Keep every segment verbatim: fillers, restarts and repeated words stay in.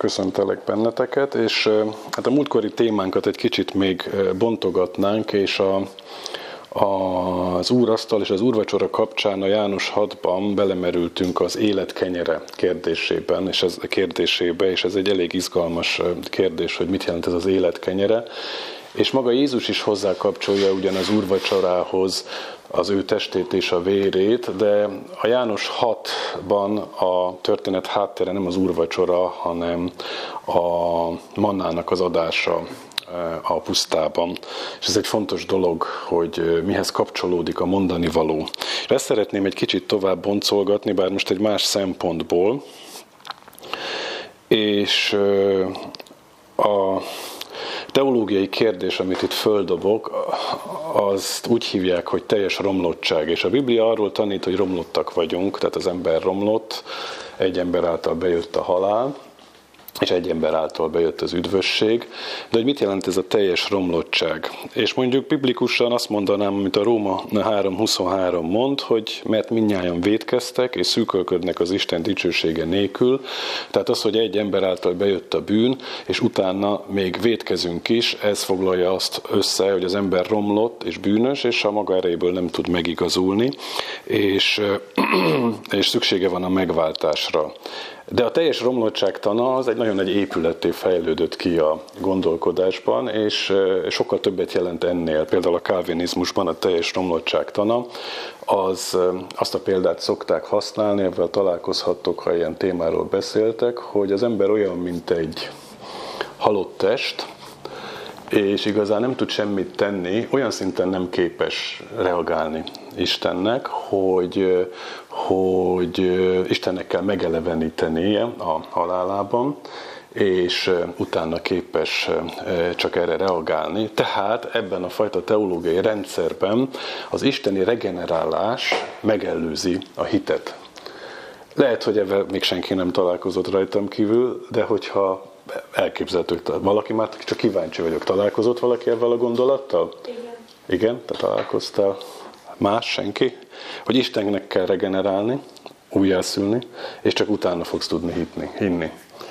köszöntelek benneteket, és hát a múltkori témánkat egy kicsit még bontogatnánk, és a, a, az úrasztal és az úrvacsora kapcsán a János hatban belemerültünk az élet kenyere kérdésében, és ez, kérdésébe, és ez egy elég izgalmas kérdés, hogy mit jelent ez az élet kenyere. És maga Jézus is hozzákapcsolja ugyan az úrvacsorához az ő testét és a vérét, de a János hatban a történet háttere nem az úrvacsora, hanem a mannának az adása a pusztában. És ez egy fontos dolog, hogy mihez kapcsolódik a mondani való. És ezt szeretném egy kicsit tovább boncolgatni, bár most egy más szempontból. És a teológiai kérdés, amit itt földobok, azt úgy hívják, hogy teljes romlottság. És a Biblia arról tanít, hogy romlottak vagyunk, tehát az ember romlott, egy ember által bejött a halál, és egy ember által bejött az üdvösség. De hogy mit jelent ez a teljes romlottság? És mondjuk biblikusan azt mondanám, amit a Róma három huszonhárom mond, hogy mert mindnyájan vétkeztek, és szűkölködnek az Isten dicsősége nélkül. Tehát az, hogy egy ember által bejött a bűn, és utána még vétkezünk is, ez foglalja azt össze, hogy az ember romlott és bűnös, és a maga erejéből nem tud megigazulni, és, és szüksége van a megváltásra. De a teljes romlottság tana az egy nagyon nagy épületté fejlődött ki a gondolkodásban, és sokkal többet jelent ennél. Például a kálvinizmusban a teljes romlottság tana, az, azt a példát szokták használni, ebben találkozhattok, ha ilyen témáról beszéltek, hogy az ember olyan, mint egy halott test, és igazán nem tud semmit tenni, olyan szinten nem képes reagálni Istennek, hogy, hogy Istennek kell megelevenítenie a halálában, és utána képes csak erre reagálni. Tehát ebben a fajta teológiai rendszerben az isteni regenerálás megelőzi a hitet. Lehet, hogy ebben még senki nem találkozott rajtam kívül, de hogyha elképzelhető, hogy valaki már csak kíváncsi vagyok. Találkozott valaki ezzel a gondolattal? Igen. Igen? Te találkoztál? Más? Senki? Hogy Istennek kell regenerálni, újjászülni, és csak utána fogsz tudni hitni, hinni.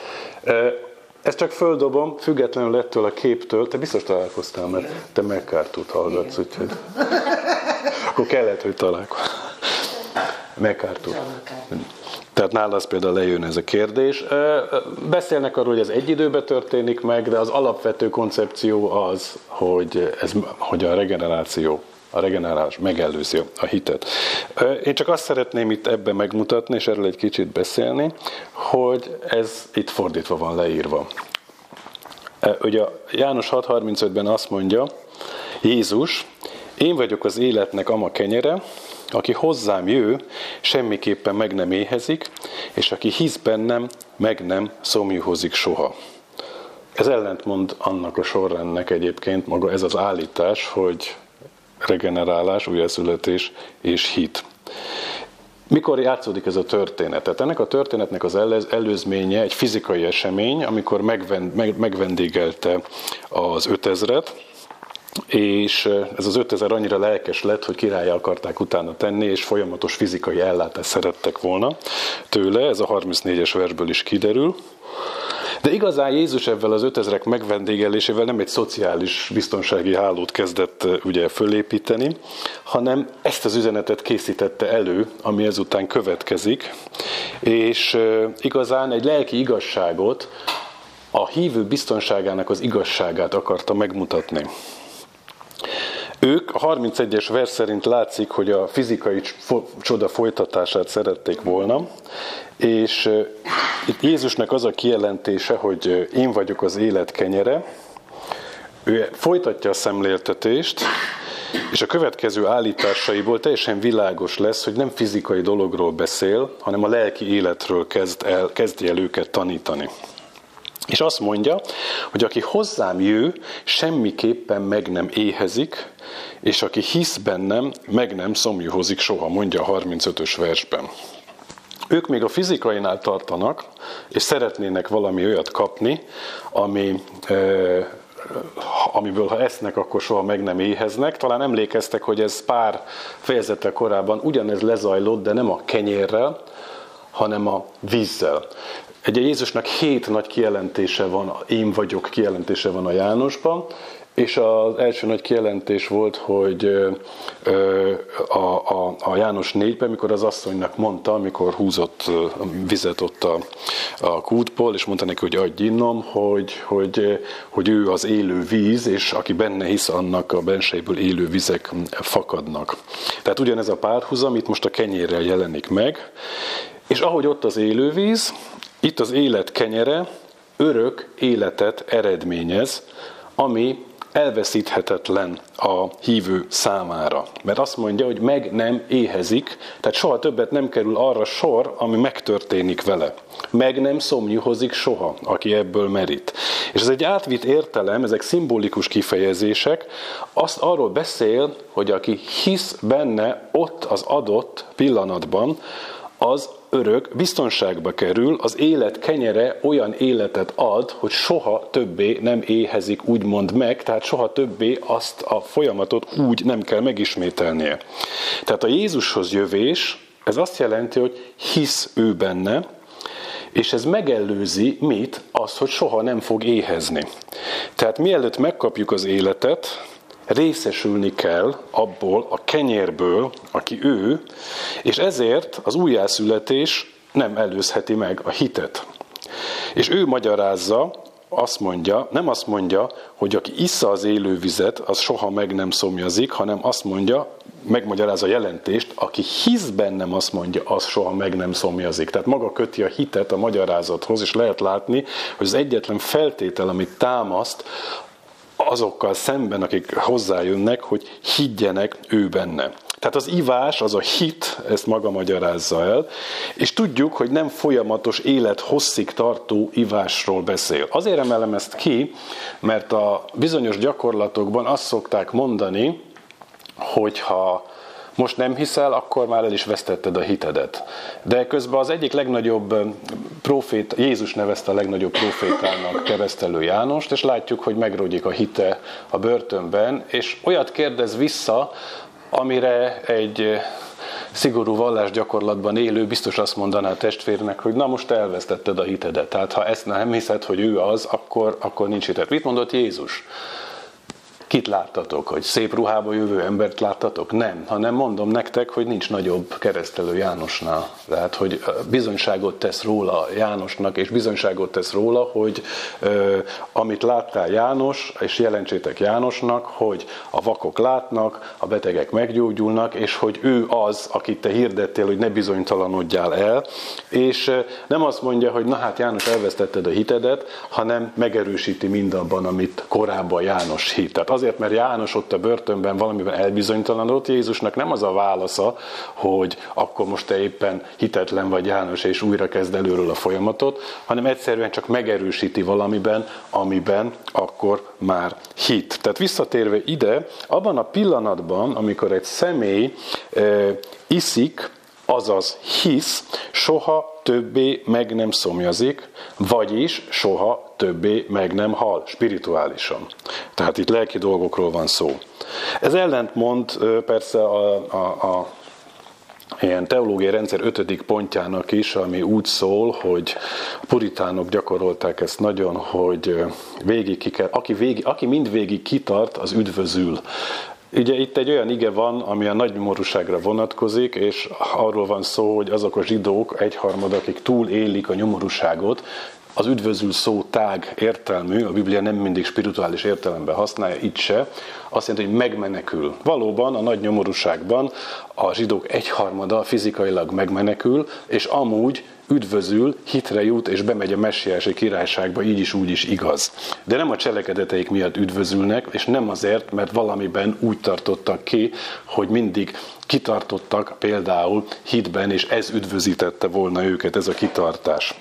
Ezt csak földobom, függetlenül ettől a képtől. Te biztos találkoztál, mert te MacArthurt hallgatsz, úgyhogy akkor kellett, hogy találkozz. MacArthur. Tehát nála az például lejön ez a kérdés. Beszélnek arról, hogy ez egy időben történik meg, de az alapvető koncepció az, hogy, ez, hogy a regeneráció, a regenerálás megelőzi a hitet. Én csak azt szeretném itt ebben megmutatni, és erről egy kicsit beszélni, hogy ez itt fordítva van leírva. Ugye János hat harmincötben azt mondja, Jézus, én vagyok az életnek ama kenyere, aki hozzám jő, semmiképpen meg nem éhezik, és aki hisz bennem, meg nem szomjúhozik soha. Ez ellentmond annak a sorrendnek egyébként maga ez az állítás, hogy regenerálás, újjászületés és hit. Mikor játszódik ez a történet? Tehát ennek a történetnek az előzménye egy fizikai esemény, amikor megvendégelte az ötezret, és ez az ötezer annyira lelkes lett, hogy királlyá akarták utána tenni, és folyamatos fizikai ellátást szerettek volna tőle, ez a harmincnégyes versből is kiderül. De igazán Jézus ezzel az ötezrek megvendégelésével nem egy szociális biztonsági hálót kezdett ugye fölépíteni, hanem ezt az üzenetet készítette elő, ami ezután következik, és igazán egy lelki igazságot, a hívő biztonságának az igazságát akarta megmutatni. Ők a harmincegyes vers szerint látszik, hogy a fizikai csoda folytatását szerették volna, és itt Jézusnak az a kijelentése, hogy én vagyok az élet kenyere, ő folytatja a szemléltetést, és a következő állításaiból teljesen világos lesz, hogy nem fizikai dologról beszél, hanem a lelki életről kezd el, kezdi el őket tanítani. És azt mondja, hogy aki hozzám jő, semmiképpen meg nem éhezik, és aki hisz bennem, meg nem szomjúhozik soha, mondja a harmincötös versben. Ők még a fizikainál tartanak, és szeretnének valami olyat kapni, ami, eh, amiből ha esznek, akkor soha meg nem éheznek. Talán emlékeztek, hogy ez pár fejezettel korábban ugyanez lezajlott, de nem a kenyérrel, hanem a vízzel. Ugye Jézusnak hét nagy kijelentése van, én vagyok kijelentése van a Jánosban, és az első nagy kijelentés volt, hogy a, a, a János négyben, mikor az asszonynak mondta, amikor húzott vizet ott a, a kútból, és mondta neki, hogy adj innom, hogy, hogy, hogy ő az élő víz, és aki benne hisz, annak a bensejéből élő vizek fakadnak. Tehát ugyanez a párhuzam itt most a kenyérrel jelenik meg, és ahogy ott az élő víz, itt az élet kenyere örök életet eredményez, ami elveszíthetetlen a hívő számára. Mert azt mondja, hogy meg nem éhezik, tehát soha többet nem kerül arra sor, ami megtörténik vele. Meg nem szomjúhozik soha, aki ebből merít. És ez egy átvitt értelem, ezek szimbolikus kifejezések, azt arról beszél, hogy aki hisz benne ott az adott pillanatban, az örök biztonságba kerül, az élet kenyere olyan életet ad, hogy soha többé nem éhezik úgymond meg, tehát soha többé azt a folyamatot úgy nem kell megismételnie. Tehát a Jézushoz jövés, ez azt jelenti, hogy hisz ő benne, és ez megelőzi mit? Azt, hogy soha nem fog éhezni. Tehát mielőtt megkapjuk az életet, részesülni kell abból a kenyérből, aki ő, és ezért az újjászületés nem előzheti meg a hitet. És ő magyarázza, azt mondja, nem azt mondja, hogy aki issza az élő vizet, az soha meg nem szomjazik, hanem azt mondja, megmagyarázza a jelentést, aki hisz bennem, azt mondja, az soha meg nem szomjazik. Tehát maga köti a hitet a magyarázathoz, és lehet látni, hogy az egyetlen feltétel, amit támaszt, azokkal szemben, akik hozzájönnek, hogy higgyenek ő benne. Tehát az ivás, az a hit, ezt maga magyarázza el, és tudjuk, hogy nem folyamatos élet hosszig tartó ivásról beszél. Azért emelem ezt ki, mert a bizonyos gyakorlatokban azt szokták mondani, hogyha most nem hiszel, akkor már el is vesztetted a hitedet. De közben az egyik legnagyobb profét, Jézus nevezte a legnagyobb profétának Keresztelő Jánost, és látjuk, hogy megrogyik a hite a börtönben, és olyat kérdez vissza, amire egy szigorú vallásgyakorlatban élő biztos azt mondaná a testvérnek, hogy na most elvesztetted a hitedet. Tehát ha ezt nem hiszed, hogy ő az, akkor, akkor nincs hited. Mit mondott Jézus? Kit láttatok? Hogy szép ruhába jövő embert láttatok? Nem, hanem mondom nektek, hogy nincs nagyobb Keresztelő Jánosnál. Tehát, hogy bizonyságot tesz róla Jánosnak, és bizonyságot tesz róla, hogy ö, amit láttál János, és jelentsétek Jánosnak, hogy a vakok látnak, a betegek meggyógyulnak, és hogy ő az, akit te hirdettél, hogy ne bizonytalanodjál el, és ö, nem azt mondja, hogy na hát János, elvesztetted a hitedet, hanem megerősíti mindabban, amit korábban János hitt. Tehát azért, mert János ott a börtönben valamiben elbizonytalanodott, Jézusnak nem az a válasza, hogy akkor most te éppen hitetlen vagy János, és újra kezd előről a folyamatot, hanem egyszerűen csak megerősíti valamiben, amiben akkor már hit. Tehát visszatérve ide, abban a pillanatban, amikor egy személy e, iszik, azaz hisz, soha többé meg nem szomjazik, vagyis soha többé meg nem hal, spirituálisan. Tehát itt lelki dolgokról van szó. Ez ellentmond persze a, a, a ilyen teológiai rendszer ötödik pontjának is, ami úgy szól, hogy a puritánok gyakorolták ezt nagyon, hogy végig ki kell, aki, végig, aki mindvégig kitart, az üdvözül. Ugye itt egy olyan ige van, ami a nagynyomorúságra vonatkozik, és arról van szó, hogy azok a zsidók egyharmad, akik túl élik a nyomorúságot, az üdvözül szó tág értelmű, a Biblia nem mindig spirituális értelemben használja, itt se, azt jelenti, hogy megmenekül. Valóban a nagy nyomorúságban a zsidók egyharmada fizikailag megmenekül, és amúgy üdvözül, hitre jut, és bemegy a messiási királyságba, így is, úgy is igaz. De nem a cselekedeteik miatt üdvözülnek, és nem azért, mert valamiben úgy tartottak ki, hogy mindig kitartottak például hitben, és ez üdvözítette volna őket, ez a kitartás.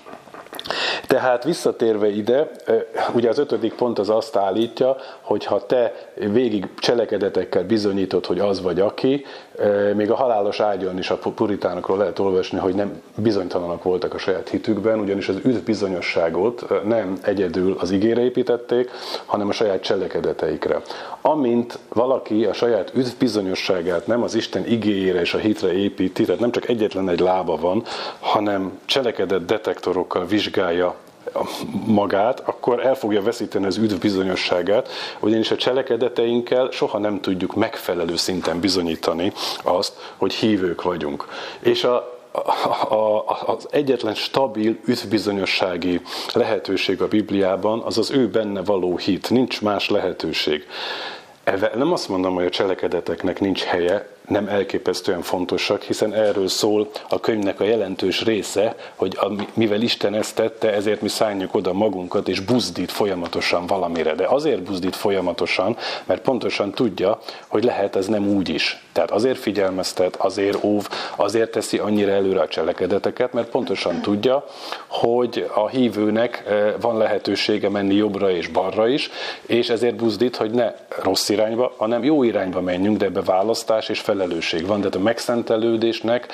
Tehát visszatérve ide, ugye az ötödik pont az azt állítja, hogy ha te végig cselekedetekkel bizonyítod, hogy az vagy aki, még a halálos ágyon is a puritánokról lehet olvasni, hogy nem bizonytalanok voltak a saját hitükben, ugyanis az üdvbizonyosságot nem egyedül az igére építették, hanem a saját cselekedeteikre. Amint valaki a saját üdvbizonyosságát nem az Isten igéjére és a hitre építi, tehát nem csak egyetlen egy lába van, hanem cselekedet detektorokkal vizsgálja, vizsgálja magát, akkor el fogja veszíteni az üdv bizonyosságát, ugyanis a cselekedeteinkkel soha nem tudjuk megfelelő szinten bizonyítani azt, hogy hívők vagyunk. És a A, a, az egyetlen stabil üdvbizonyossági lehetőség a Bibliában az az ő benne való hit. Nincs más lehetőség. Nem azt mondom, hogy a cselekedeteknek nincs helye, nem elképesztően fontosak, hiszen erről szól a könyvnek a jelentős része, hogy a, mivel Isten ezt tette, ezért mi szálljuk oda magunkat, és buzdít folyamatosan valamire. De azért buzdít folyamatosan, mert pontosan tudja, hogy lehet ez nem úgy is. Tehát azért figyelmeztet, azért óv, azért teszi annyira előre a cselekedeteket, mert pontosan tudja, hogy a hívőnek van lehetősége menni jobbra és balra is, és ezért buzdít, hogy ne rossz irányba, hanem jó irányba menjünk, de ebbe választás és felelősség van. Tehát a megszentelődésnek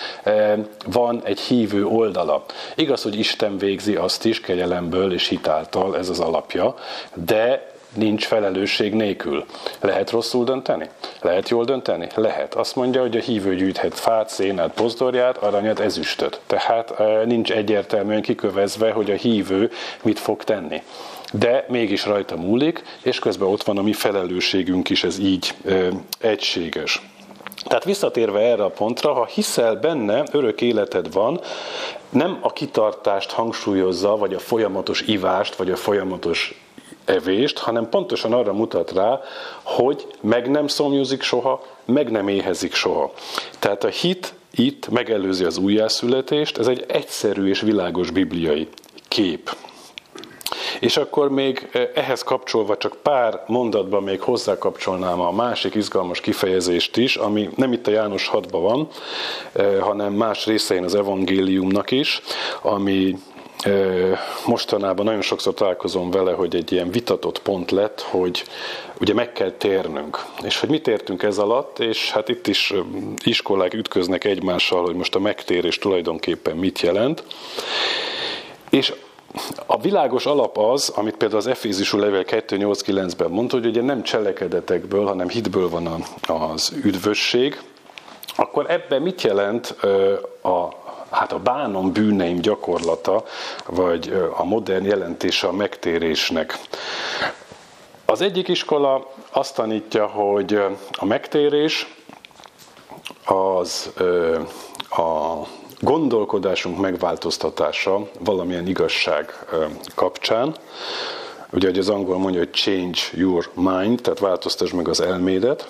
van egy hívő oldala. Igaz, hogy Isten végzi azt is kegyelemből és hitáltal, ez az alapja, de nincs felelősség nélkül. Lehet rosszul dönteni? Lehet jól dönteni? Lehet. Azt mondja, hogy a hívő gyűjthet fát, szénát, pozdorját, aranyat, ezüstöt. Tehát nincs egyértelműen kikövezve, hogy a hívő mit fog tenni. De mégis rajta múlik, és közben ott van a mi felelősségünk is, ez így ö, egységes. Tehát visszatérve erre a pontra, ha hiszel benne, örök életed van, nem a kitartást hangsúlyozza, vagy a folyamatos ivást, vagy a folyamatos evést, hanem pontosan arra mutat rá, hogy meg nem szomjuzik soha, meg nem éhezik soha. Tehát a hit itt megelőzi az újjászületést, ez egy egyszerű és világos bibliai kép. És akkor még ehhez kapcsolva csak pár mondatban még hozzákapcsolnám a másik izgalmas kifejezést is, ami nem itt a János hatban van, hanem más részein az evangéliumnak is, ami mostanában nagyon sokszor találkozom vele, hogy egy ilyen vitatott pont lett, hogy ugye meg kell térnünk. És hogy mit értünk ez alatt, és hát itt is iskolák ütköznek egymással, hogy most a megtérés tulajdonképpen mit jelent. És a világos alap az, amit például az Efézusú levél kettő nyolc kilencben mondta, hogy ugye nem cselekedetekből, hanem hitből van az üdvösség, akkor ebben mit jelent a, hát a bánom bűneim gyakorlata, vagy a modern jelentése a megtérésnek? Az egyik iskola azt tanítja, hogy a megtérés az a gondolkodásunk megváltoztatása valamilyen igazság kapcsán. Ugye, hogy az angol mondja, hogy change your mind, tehát változtasd meg az elmédet.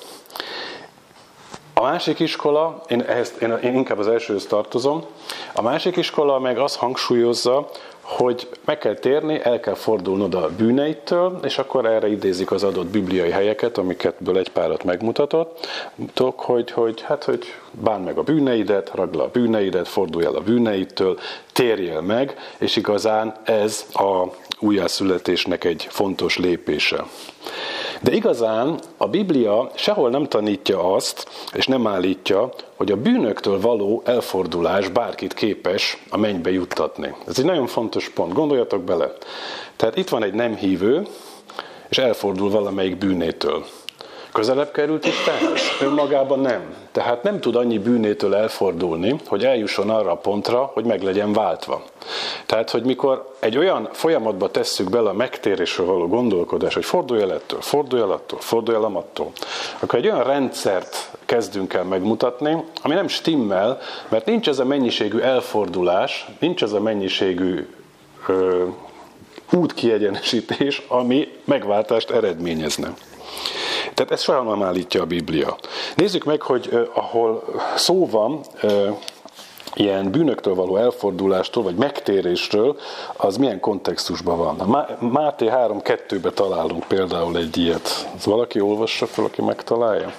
A másik iskola, én, ehhez, én, én inkább az elsőhöz tartozom, a másik iskola meg azt hangsúlyozza, hogy meg kell térni, el kell fordulnod a bűneitől, és akkor erre idézik az adott bibliai helyeket, amiketből egy párat megmutatott, hogy, hogy, hát, hogy bánd meg a bűneidet, ragd le a bűneidet, fordulj el a bűneidtől, térjél meg, és igazán ez a újjászületésnek egy fontos lépése. De igazán a Biblia sehol nem tanítja azt, és nem állítja, hogy a bűnöktől való elfordulás bárkit képes a mennybe juttatni. Ez egy nagyon fontos pont, gondoljatok bele. Tehát itt van egy nem hívő, és elfordul valamelyik bűnétől. Közelebb került Istenhez? Önmagában nem. Tehát nem tud annyi bűnétől elfordulni, hogy eljusson arra a pontra, hogy meg legyen váltva. Tehát, hogy mikor egy olyan folyamatba tesszük bele a megtérésről való gondolkodás, hogy fordulj el ettől, fordulj el attól, fordulj el amattól, akkor egy olyan rendszert kezdünk el megmutatni, ami nem stimmel, mert nincs ez a mennyiségű elfordulás, nincs ez a mennyiségű ö, útkiegyenesítés, ami megváltást eredményezne. Tehát ezt soha nem állítja a Biblia. Nézzük meg, hogy eh, ahol szó van eh, ilyen bűnöktől való elfordulástól, vagy megtérésről, az milyen kontextusban van. A Máté három kettőben találunk például egy ilyet. Ez valaki olvassa fel, aki megtalálja?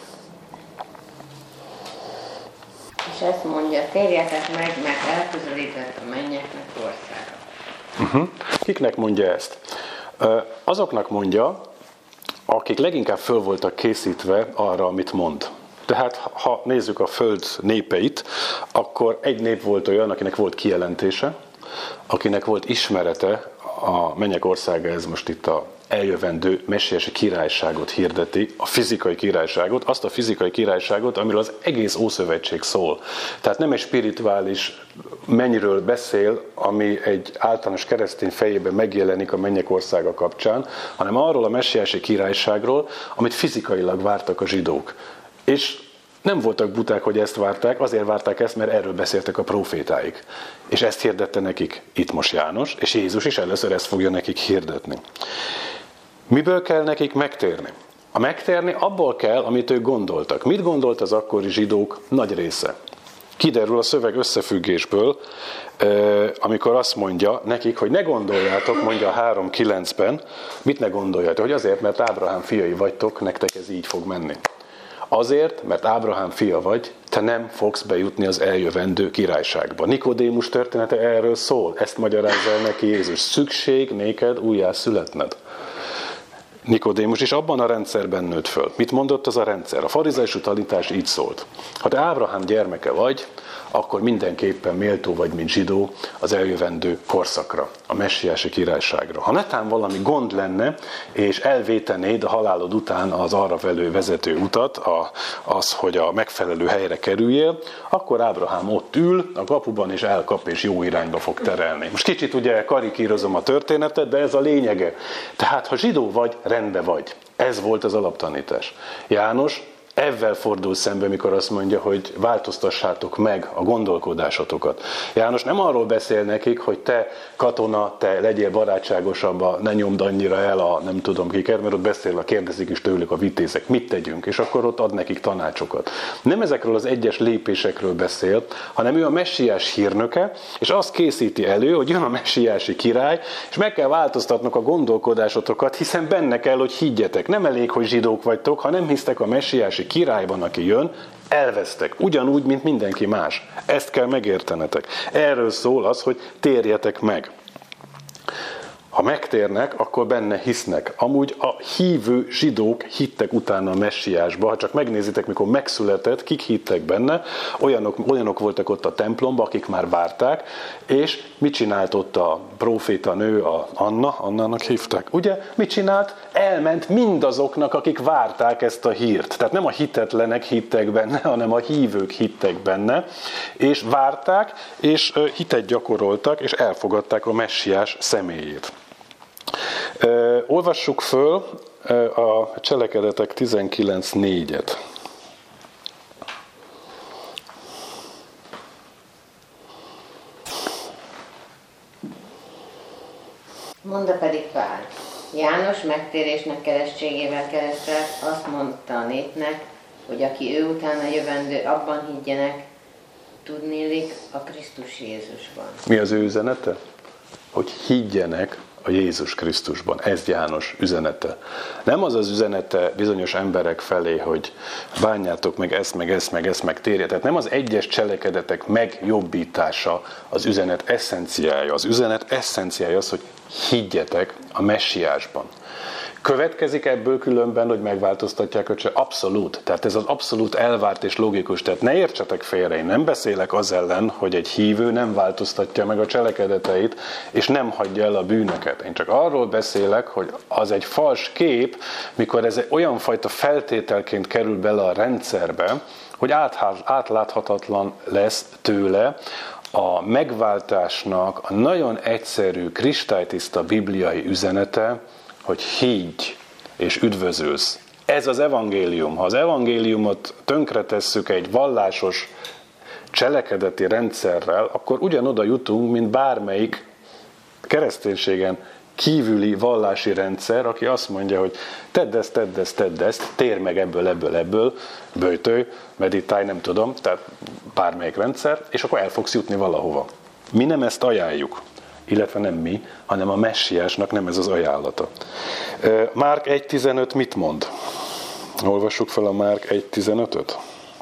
És ezt mondja, térjetek meg, mert elközelített a mennyeknek országa. Uh-huh. Kiknek mondja ezt? Azoknak mondja, akik leginkább föl voltak készítve arra, amit mond. Tehát ha nézzük a föld népeit, akkor egy nép volt olyan, akinek volt kijelentése, akinek volt ismerete a mennyek országa, ez most itt a eljövendő messiási királyságot hirdeti, a fizikai királyságot, azt a fizikai királyságot, amiről az egész Ószövetség szól. Tehát nem egy spirituális mennyről beszél, ami egy általános keresztény fejében megjelenik a mennyek országa kapcsán, hanem arról a messiási királyságról, amit fizikailag vártak a zsidók. És nem voltak buták, hogy ezt várták, azért várták ezt, mert erről beszéltek a profétáik. És ezt hirdette nekik itt most János, és Jézus is először ezt fogja nekik hirdetni. Miből kell nekik megtérni? A megtérni abból kell, amit ők gondoltak. Mit gondolt az akkori zsidók nagy része? Kiderül a szöveg összefüggésből, amikor azt mondja nekik, hogy ne gondoljátok, mondja a három kilencben, mit ne gondoljátok? Hogy azért, mert Ábrahám fiai vagytok, nektek ez így fog menni. Azért, mert Ábrahám fia vagy, te nem fogsz bejutni az eljövendő királyságba. Nikodémus története erről szól, ezt magyarázza el neki Jézus. Szükség néked újjá születned. Nikodémus is abban a rendszerben nőtt föl. Mit mondott az a rendszer? A farizeusú tanítás így szólt. Ha te Ábrahám gyermeke vagy, akkor mindenképpen méltó vagy, mint zsidó, az eljövendő korszakra, a messiási királyságra. Ha netán valami gond lenne, és elvétenéd a halálod után az arra velő vezető utat, a, az, hogy a megfelelő helyre kerüljél, akkor Ábrahám ott ül a kapuban, és elkap, és jó irányba fog terelni. Most kicsit ugye karikírozom a történetet, de ez a lényege. Tehát, ha zsidó vagy, rendben vagy. Ez volt az alaptanítás. János ezzel fordul szembe, mikor azt mondja, hogy változtassátok meg a gondolkodásotokat. János nem arról beszél nekik, hogy te katona, te legyél barátságosabb, ne nyomd annyira el a nem tudom kiket, mert ott beszél, kérdezik is tőlük a vitézek, mit tegyünk, és akkor ott ad nekik tanácsokat. Nem ezekről az egyes lépésekről beszél, hanem ő a messiás hírnöke, és azt készíti elő, hogy jön a messiási király, és meg kell változtatnok a gondolkodásotokat, hiszen benne kell, hogy higgyetek. Nem elég, hogy zsidók vagytok, ha nem hisztek a messiási királyban, aki jön, elvesztek. Ugyanúgy, mint mindenki más. Ezt kell megértenetek. Erről szól az, hogy térjetek meg. Ha megtérnek, akkor benne hisznek. Amúgy a hívő zsidók hittek utána a messiásba. Ha csak megnézitek, mikor megszületett, kik hittek benne, olyanok, olyanok voltak ott a templomban, akik már várták, és mit csinált ott a próféta nő, a Anna, Annának hívták, ugye? Mit csinált? Elment mindazoknak, akik várták ezt a hírt. Tehát nem a hitetlenek hittek benne, hanem a hívők hittek benne, és várták, és hitet gyakoroltak, és elfogadták a messiás személyét. Uh, olvassuk föl uh, a Cselekedetek tizenkilenc négyet. Mondta pedig Pál, János megtérésnek keresztségével keresztelt, azt mondta a népnek, hogy aki ő utána jövendő, abban higgyenek, tudnélik a Krisztus Jézusban. Mi az ő üzenete? Hogy higgyenek a Jézus Krisztusban. Ez János üzenete. Nem az az üzenete bizonyos emberek felé, hogy bánjátok meg ezt, meg ezt, meg ezt, meg térjetek. Nem az egyes cselekedetek megjobbítása az üzenet eszenciája. Az üzenet eszenciája az, hogy higgyetek a messiásban. Következik ebből különben, hogy megváltoztatják a cselekedetet? Abszolút. Tehát ez az abszolút elvárt és logikus. Tehát ne értsetek félre, én nem beszélek az ellen, hogy egy hívő nem változtatja meg a cselekedeteit, és nem hagyja el a bűnöket. Én csak arról beszélek, hogy az egy fals kép, mikor ez olyan fajta feltételként kerül bele a rendszerbe, hogy átláthatatlan lesz tőle a megváltásnak a nagyon egyszerű, kristálytiszta bibliai üzenete, hogy higgy és üdvözülsz. Ez az evangélium. Ha az evangéliumot tönkretesszük egy vallásos cselekedeti rendszerrel, akkor ugyanoda jutunk, mint bármelyik kereszténységen kívüli vallási rendszer, aki azt mondja, hogy tedd ezt, tedd ezt, tedd ezt, térj meg ebből, ebből, ebből, böjtölj, meditálj, nem tudom, tehát bármelyik rendszer, és akkor el fogsz jutni valahova. Mi nem ezt ajánljuk. Illetve nem mi, hanem a messiásnak nem ez az ajánlata. Márk egy tizenöt mit mond? Olvassuk fel a Márk egy tizenötöt.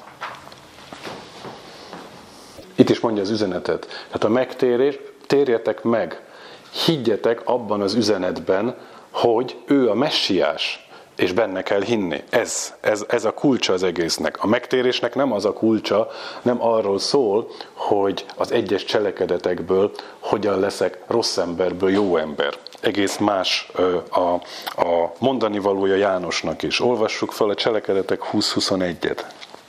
Itt is mondja az üzenetet. Tehát a megtérés, térjetek meg, higgyetek abban az üzenetben, hogy ő a messiás, és benne kell hinni. Ez, ez, ez a kulcsa az egésznek. A megtérésnek nem az a kulcsa, nem arról szól, hogy az egyes cselekedetekből hogyan leszek rossz emberből jó ember, egész más a, a mondani valója Jánosnak is. Olvassuk fel a Cselekedetek húsz huszonegyet.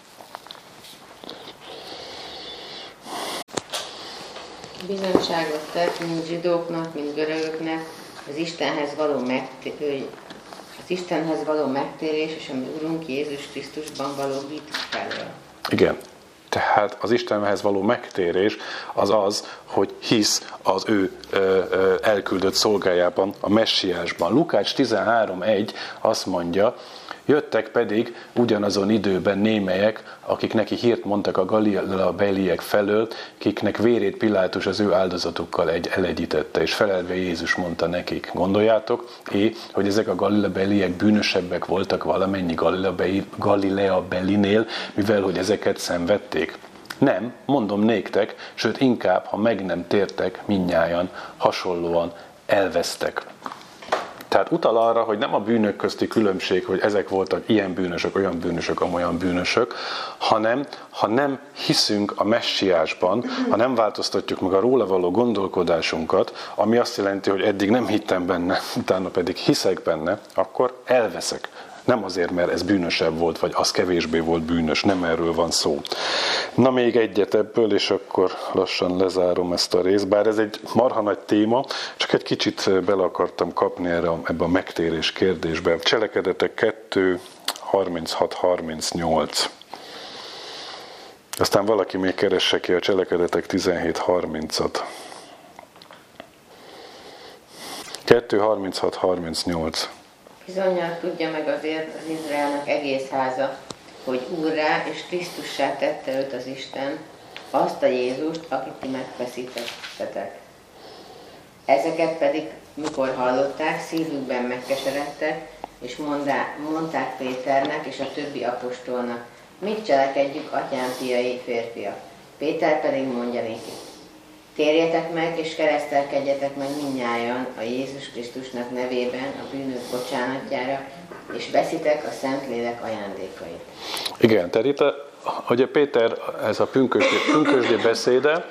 Bizonyságot tett mind zsidóknak, mind görögöknek az Istenhez való megtérés, az Istenhez való megtérés és a mi Urunk Jézus Krisztusban való hitt felől. Igen. Tehát az Istenhez való megtérés az az, hogy hisz az ő ö, ö, elküldött szolgájában, a messiásban. Lukács tizenhárom egy azt mondja, jöttek pedig ugyanazon időben némelyek, akik neki hírt mondtak a Galilea-beliek felől, kiknek vérét Pilátus az ő áldozatukkal egy elegyítette, és felelve Jézus mondta nekik. Gondoljátok, é, hogy ezek a Galilea-beliek bűnösebbek voltak valamennyi Galilea-belinél, mivel hogy ezeket szenvedték? Nem, mondom néktek, sőt inkább, ha meg nem tértek, mindnyájan hasonlóan elvesztek. Tehát utal arra, hogy nem a bűnök közti különbség, hogy ezek voltak ilyen bűnösök, olyan bűnösök, amolyan bűnösök, hanem ha nem hiszünk a messiásban, ha nem változtatjuk meg a róla való gondolkodásunkat, ami azt jelenti, hogy eddig nem hittem benne, utána pedig hiszek benne, akkor elveszek. Nem azért, mert ez bűnösebb volt, vagy az kevésbé volt bűnös, nem erről van szó. Na még egyet ebből, és akkor lassan lezárom ezt a részt, bár ez egy marha nagy téma, csak egy kicsit bele akartam kapni erre, ebbe a megtérés kérdésbe. Cselekedetek kettő harminchat harmincnyolc. Aztán valaki még keresse ki a Cselekedetek tizenhét harmincat. kettő harminchat harmincnyolc. Bizonnyal tudja meg azért az Izraelnek egész háza, hogy Úrrá és Krisztussá tette őt az Isten, azt a Jézust, akit ti megfeszítettetek. Ezeket pedig, mikor hallották, szívükben megkeseredtek, és mondá, mondták Péternek és a többi apostolnak, mit cselekedjük, atyám fiai, férfiak? Péter pedig mondja néki, térjetek meg és keresztelkedjetek meg mindnyájan a Jézus Krisztusnak nevében a bűnök bocsánatjára, és veszitek a Szentlélek ajándékait. Igen, tehát itt a, ugye Péter, ez a pünkösdi, pünkösdi beszéde,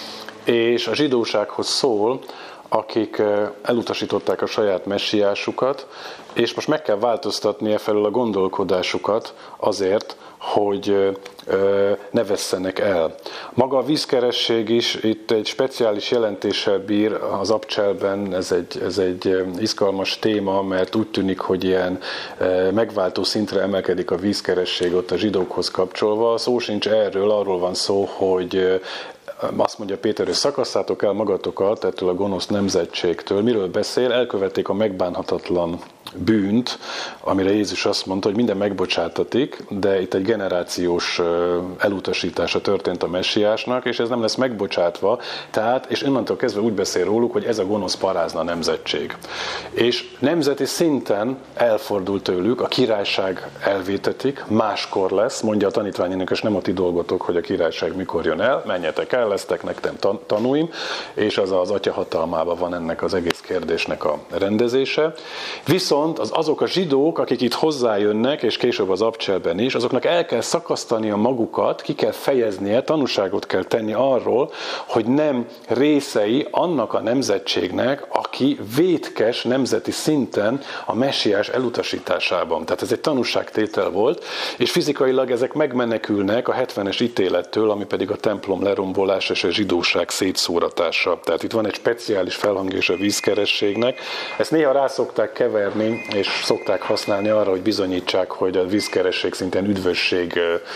és a zsidósághoz szól, akik elutasították a saját messiásukat, és most meg kell változtatni e felől a gondolkodásukat azért, hogy ne vesszenek el. Maga a vízkeresség is itt egy speciális jelentéssel bír az abcselben, ez egy, ez egy izgalmas téma, mert úgy tűnik, hogy ilyen megváltó szintre emelkedik a vízkeresség ott a zsidókhoz kapcsolva. Szó sincs erről, arról van szó, hogy azt mondja Péter, hogy szakasszátok el magatokat ettől a gonosz nemzetségtől. Miről beszél? Elkövették a megbánhatatlan bűnt, amire Jézus azt mondta, hogy minden megbocsátatik, de itt egy generációs elutasítása történt a messiásnak, és ez nem lesz megbocsátva, tehát, és onnantól kezdve úgy beszél róluk, hogy ez a gonosz parázna nemzetség. És nemzeti szinten elfordul tőlük, a királyság elvétetik, máskor lesz, mondja a tanítványának, és nem a ti dolgotok, hogy a királyság mikor jön el, menjetek el, lesztek nektek tanúim, és az az atya hatalmában van ennek az egész kérdésnek a rendezése. Viszont az, azok a zsidók, akik itt hozzájönnek, és később az abcselben is, azoknak el kell szakasztani a magukat, ki kell fejeznie, tanúságot kell tenni arról, hogy nem részei annak a nemzetségnek, aki vétkes nemzeti szinten a messiás elutasításában. Tehát ez egy tanúságtétel volt, és fizikailag ezek megmenekülnek a hetvenes ítélettől, ami pedig a templom lerombolása és a zsidóság szétszóratása. Tehát itt van egy speciális felhangja a vízkerességnek. Ezt néha rá szokták keverni, és szokták használni arra, hogy bizonyítsák, hogy a vízkeresség szintén üdvösség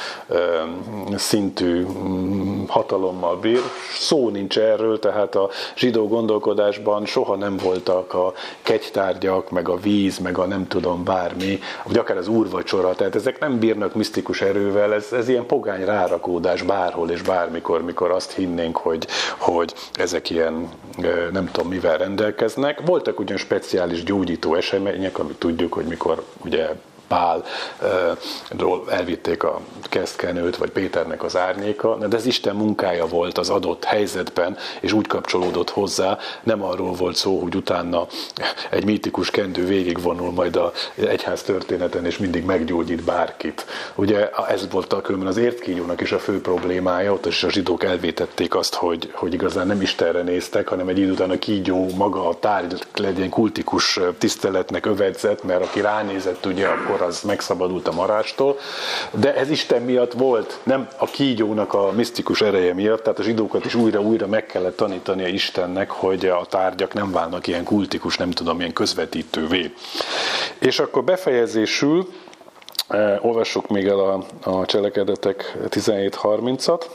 szintű hatalommal bír. Szó nincs erről, tehát a zsidó gondolkodásban soha nem voltak a kegytárgyak, meg a víz, meg a nem tudom bármi, vagy akár az úrvacsora, tehát ezek nem bírnak misztikus erővel, ez, ez ilyen pogány rárakódás bárhol és bármikor, mikor azt hinnénk, hogy, hogy ezek ilyen nem tudom mivel rendelkeznek. Voltak ugyan speciális gyógyító események, amit tudjuk, hogy mikor ugye Pálról elvitték a kesztkenőt, vagy Péternek az árnyéka, de ez Isten munkája volt az adott helyzetben, és úgy kapcsolódott hozzá, nem arról volt szó, hogy utána egy mítikus kendő végigvonul majd az egyház történeten, és mindig meggyógyít bárkit. Ugye ez volt a különben az értkígyónak is a fő problémája, ott is a zsidók elvétették azt, hogy, hogy igazán nem Istenre néztek, hanem egy idő után a kígyó maga a tárgy legyen kultikus tiszteletnek övezett, mert aki ránézett, ugye, akkor az megszabadult a marástól. De ez Isten miatt volt, nem a kígyónak a misztikus ereje miatt, tehát a zsidókat is újra-újra meg kellett tanítania Istennek, hogy a tárgyak nem válnak ilyen kultikus, nem tudom, ilyen közvetítővé. És akkor befejezésül eh, olvassuk még el a, a Cselekedetek tizenhét harmincat.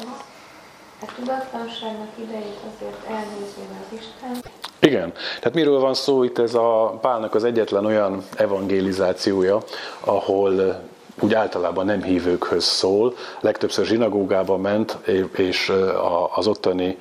A tudatlanságnak idejét azért elnézni az Isten. Igen, tehát miről van szó itt, ez a Pálnak az egyetlen olyan evangelizációja, ahol úgy általában nem hívőkhöz szól, legtöbbször zsinagógába ment, és az ottani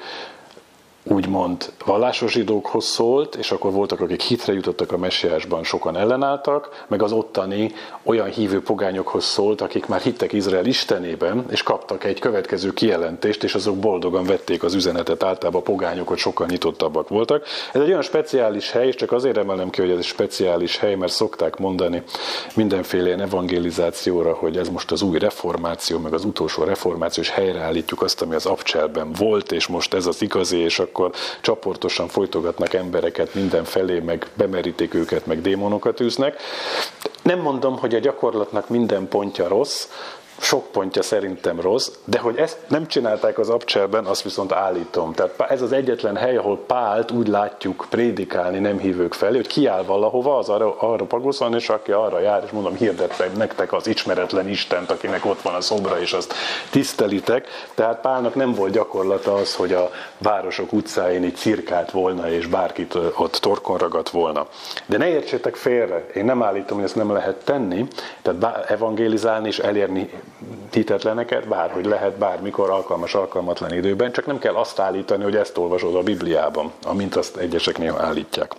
úgymond vallásos zsidókhoz szólt, és akkor voltak, akik hitre jutottak a messiásban, sokan ellenálltak, meg az ottani olyan hívő pogányokhoz szólt, akik már hittek Izrael istenében, és kaptak egy következő kijelentést, és azok boldogan vették az üzenetet, általában a pogányok, hogy sokkal nyitottabbak voltak. Ez egy olyan speciális hely, és csak azért emelem ki, hogy ez egy speciális hely, mert szokták mondani mindenféle ilyen evangelizációra, hogy ez most az új reformáció, meg az utolsó reformáció, és helyreállítjuk azt, ami az Abcselben volt, és most ez az igazi, és akkor csoportosan folytogatnak embereket mindenfelé, meg bemerítik őket, meg démonokat űznek. Nem mondom, hogy a gyakorlatnak minden pontja rossz, sok pontja szerintem rossz, de hogy ezt nem csinálták az Abcselben, azt viszont állítom. Tehát ez az egyetlen hely, ahol Pált úgy látjuk prédikálni nem hívők felé, hogy kiáll valahova, az arra, arra pagoszon, és aki arra jár, és mondom, hirdettek nektek az ismeretlen Istent, akinek ott van a szobra, és azt tisztelitek. Tehát Pálnak nem volt gyakorlata az, hogy a városok utcáin így cirkált volna, és bárkit ott torkon ragadt volna. De ne értsétek félre, én nem állítom, hogy ezt nem lehet tenni, tehát evangélizálni és elérni hitetleneket, bárhogy lehet, bármikor, alkalmas, alkalmatlan időben, csak nem kell azt állítani, hogy ezt olvasod a Bibliában, amint azt egyesek néha állítják.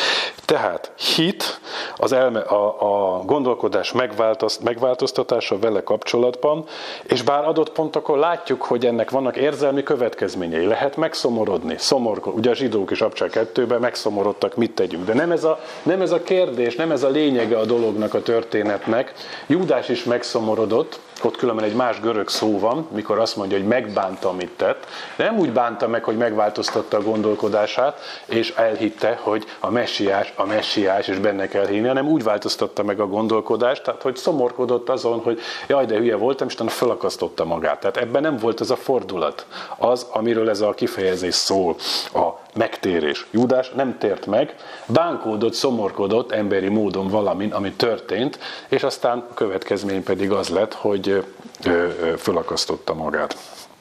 Tehát hit, az elme, a, a gondolkodás megváltozt, megváltoztatása vele kapcsolatban, és bár adott pontokon látjuk, hogy ennek vannak érzelmi következményei, lehet megszomorodni, szomorkod, ugye a zsidók is Abcsel kettőben megszomorodtak, mit tegyünk, de nem ez, a, nem ez a kérdés, nem ez a lényege a dolognak, a történetnek. Júdás is megszomorodott, ott különben egy más görög szó van, mikor azt mondja, hogy megbánta, amit tett. De nem úgy bánta meg, hogy megváltoztatta a gondolkodását, és elhitte, hogy a messiás, a messiás, és benne kell hinni, hanem úgy változtatta meg a gondolkodást, tehát hogy szomorkodott azon, hogy jaj, de hülye voltam, és utána felakasztotta magát. Tehát ebben nem volt ez a fordulat. Az, amiről ez a kifejezés szól, a megtérés. Júdás nem tért meg, bánkódott, szomorkodott emberi módon valamin, ami történt, és aztán a következmény pedig az lett, hogy fölakasztotta magát.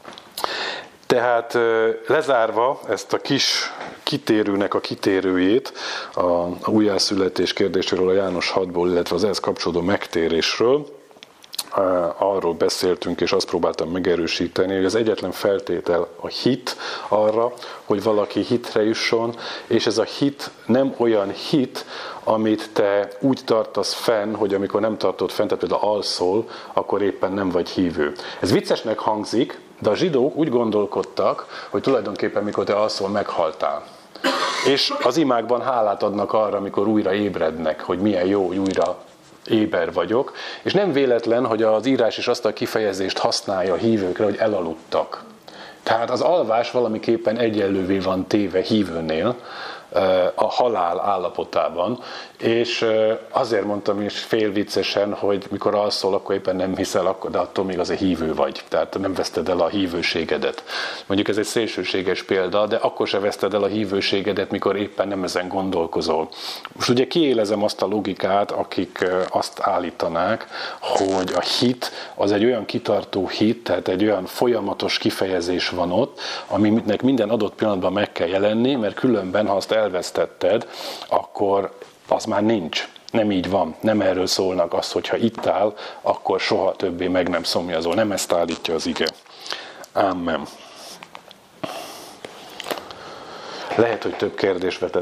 Tehát lezárva ezt a kis kitérőnek a kitérőjét, a újjászületés kérdéséről a János hatból, illetve az ehhez kapcsolódó megtérésről, arról beszéltünk, és azt próbáltam megerősíteni, hogy az egyetlen feltétel a hit arra, hogy valaki hitre jusson, és ez a hit nem olyan hit, amit te úgy tartasz fenn, hogy amikor nem tartod fenn, tehát például alszol, akkor éppen nem vagy hívő. Ez viccesnek hangzik, de a zsidók úgy gondolkodtak, hogy tulajdonképpen mikor te alszol, meghaltál. És az imákban hálát adnak arra, amikor újra ébrednek, hogy milyen jó, hogy újra éber vagyok, és nem véletlen, hogy az írás is azt a kifejezést használja a hívőkre, hogy elaludtak. Tehát az alvás valamiképpen egyenlővé van téve hívőnél, a halál állapotában, és azért mondtam is fél viccesen, hogy mikor alszol, akkor éppen nem hiszel, de attól még azért hívő vagy, tehát nem veszted el a hívőségedet. Mondjuk ez egy szélsőséges példa, de akkor se veszted el a hívőségedet, mikor éppen nem ezen gondolkozol. Most ugye kiélezem azt a logikát, akik azt állítanák, hogy a hit az egy olyan kitartó hit, tehát egy olyan folyamatos kifejezés van ott, aminek minden adott pillanatban meg kell jelenni, mert különben, ha azt elvesztetted, akkor az már nincs. Nem így van. Nem erről szólnak azt, hogyha itt áll, akkor soha többé meg nem szomjazol. Nem ezt állítja az ige. Amen. Lehet, hogy több kérdés vetett